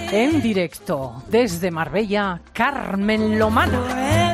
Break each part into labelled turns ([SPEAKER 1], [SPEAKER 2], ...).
[SPEAKER 1] En directo desde Marbella, Carmen Lomana.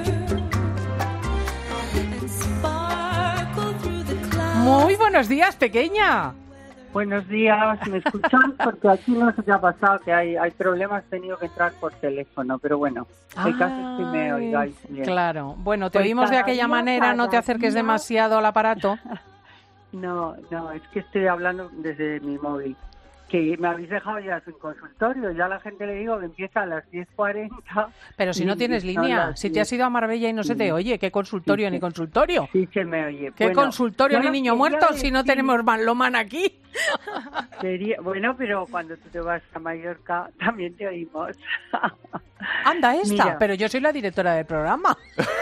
[SPEAKER 1] Muy buenos días, pequeña.
[SPEAKER 2] Buenos días, ¿me escuchan? Porque aquí no sé qué ha pasado, que hay problemas, he tenido que entrar por teléfono, pero bueno, el caso es que me oigáis bien.
[SPEAKER 1] Claro, bueno, te
[SPEAKER 2] Pues
[SPEAKER 1] oímos de aquella manera, no te acerques demasiado al aparato.
[SPEAKER 2] No, es que estoy hablando desde mi móvil. Que me habéis dejado ya sin consultorio, ya a la gente le digo que empieza a las 10:40.
[SPEAKER 1] Pero si no tienes línea, si te has ido a Marbella y no se te oye, ¿qué consultorio ni consultorio?
[SPEAKER 2] Sí se me oye.
[SPEAKER 1] ¿Qué consultorio ni niño muerto si no tenemos Lomana aquí?
[SPEAKER 2] Bueno, pero cuando tú te vas a Mallorca también te oímos.
[SPEAKER 1] Anda esta, mira. Pero yo soy la directora del programa.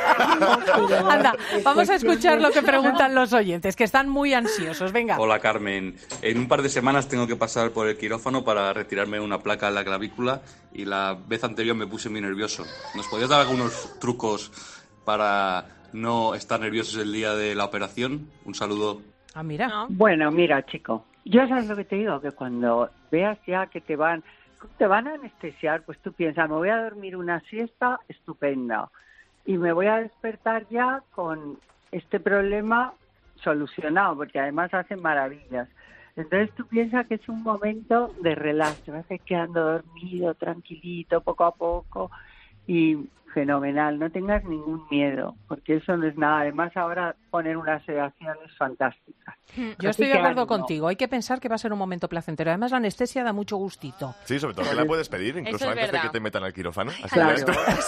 [SPEAKER 1] Anda, vamos a escuchar lo que preguntan los oyentes, que están muy ansiosos. Venga.
[SPEAKER 3] Hola, Carmen. En un par de semanas tengo que pasar por el quirófano para retirarme una placa en la clavícula y la vez anterior me puse muy nervioso. ¿Nos podrías dar algunos trucos para no estar nerviosos el día de la operación? Un saludo.
[SPEAKER 1] Ah, mira. No.
[SPEAKER 2] Bueno, mira, chico, yo sabes lo que te digo, que cuando veas ya que te van a anestesiar, pues tú piensas, me voy a dormir una siesta estupenda y me voy a despertar ya con este problema solucionado, porque además hacen maravillas. Entonces tú piensas que es un momento de relax, te vas a ir quedando dormido, tranquilito, poco a poco, y fenomenal, no tengas ningún miedo, porque eso no es nada. Además ahora ponen unas sedaciones fantásticas.
[SPEAKER 1] Yo estoy de acuerdo contigo, hay que pensar que va a ser un momento placentero. Además la anestesia da mucho gustito.
[SPEAKER 4] Sí, sobre todo que la puedes pedir incluso antes de que te metan al quirófano. Así
[SPEAKER 2] claro.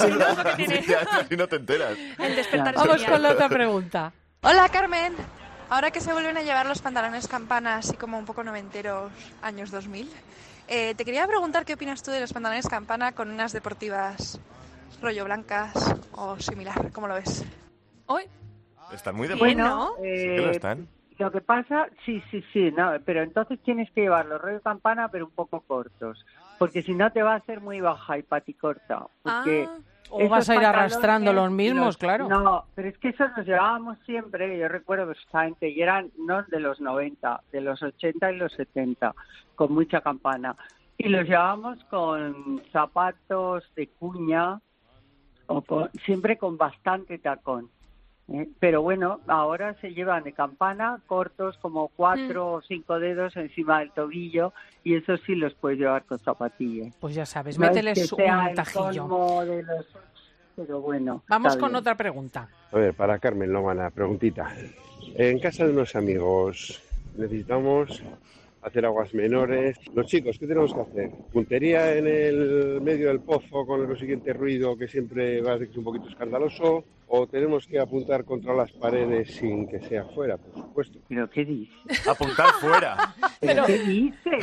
[SPEAKER 4] Así no te enteras.
[SPEAKER 5] El despertar
[SPEAKER 1] Vamos con la otra pregunta.
[SPEAKER 5] Hola, Carmen. Ahora que se vuelven a llevar los pantalones campana, así como un poco noventeros, años 2000, te quería preguntar qué opinas tú de los pantalones campana con unas deportivas rollo blancas o similar. ¿Cómo lo ves?
[SPEAKER 1] Hoy
[SPEAKER 4] están muy de moda.
[SPEAKER 2] Bueno,
[SPEAKER 4] sí que lo están.
[SPEAKER 2] Lo que pasa, sí, no, pero entonces tienes que llevar los rollo campana, pero un poco cortos, porque si no te va a hacer muy baja y paticorta, porque...
[SPEAKER 1] O vas a ir arrastrando los mismos, claro.
[SPEAKER 2] No, pero es que esos los llevábamos siempre, yo recuerdo perfectamente, y eran no de los 90, de los 80 y los 70, con mucha campana. Y los llevábamos con zapatos de cuña, siempre con bastante tacón. Pero bueno, ahora se llevan de campana, cortos como 4 o 5 dedos encima del tobillo, y eso sí los puedes llevar con zapatillas.
[SPEAKER 1] Pues ya sabes,
[SPEAKER 2] no
[SPEAKER 1] mételes
[SPEAKER 2] es que sea
[SPEAKER 1] un tajillo.
[SPEAKER 2] De los... Pero bueno.
[SPEAKER 1] Vamos con otra pregunta.
[SPEAKER 6] A ver, para Carmen Lomana, preguntita. En casa de unos amigos necesitamos hacer aguas menores. Los chicos, ¿qué tenemos que hacer? ¿Puntería en el medio del pozo con el consiguiente ruido que siempre va a ser un poquito escandaloso? ¿O tenemos que apuntar contra las paredes sin que sea fuera, por supuesto?
[SPEAKER 2] ¿Pero qué dices?
[SPEAKER 4] Apuntar fuera.
[SPEAKER 2] ¿Pero qué dices?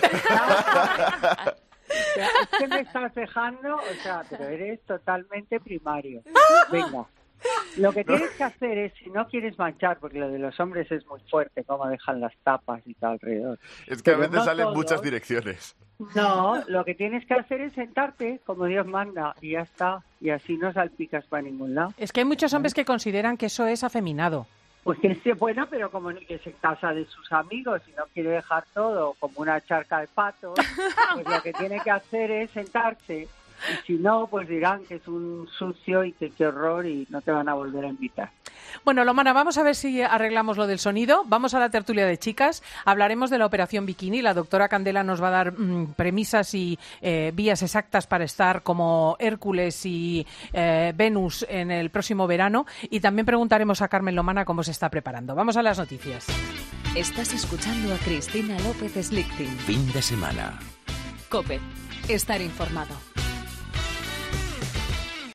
[SPEAKER 2] Es que me estás dejando, pero eres totalmente primario. Venga. Lo que tienes que hacer es, si no quieres manchar, porque lo de los hombres es muy fuerte, cómo dejan las tapas y tal alrededor.
[SPEAKER 4] Es que a veces salen muchas direcciones.
[SPEAKER 2] No, lo que tienes que hacer es sentarte como Dios manda y ya está. Y así no salpicas para ningún lado.
[SPEAKER 1] Es que hay muchos hombres que consideran que eso es afeminado.
[SPEAKER 2] Pues que es bueno, pero como que se casa de sus amigos y no quiere dejar todo como una charca de patos, pues lo que tiene que hacer es sentarse. Y si no, pues dirán que es un sucio y que qué horror y no te van a volver a invitar.
[SPEAKER 1] Bueno, Lomana, vamos a ver si arreglamos lo del sonido. Vamos a la tertulia de chicas. Hablaremos de la operación bikini. La doctora Candela nos va a dar premisas y vías exactas para estar como Hércules y Venus en el próximo verano. Y también preguntaremos a Carmen Lomana cómo se está preparando. Vamos a las noticias.
[SPEAKER 7] Estás escuchando a Cristina López Slichting.
[SPEAKER 8] Fin de semana.
[SPEAKER 7] COPE. Estar informado.